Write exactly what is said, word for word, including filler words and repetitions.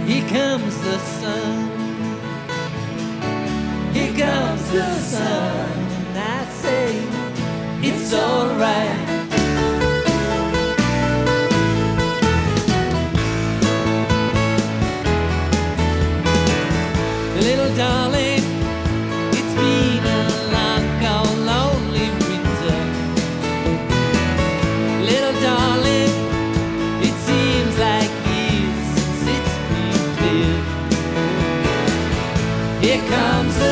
Here comes the sun. Here comes the sun. And I say, it's alright. Little darling, it's been a long, cold, lonely winter. Little darling, it seems like years since it's been clear. Here comes the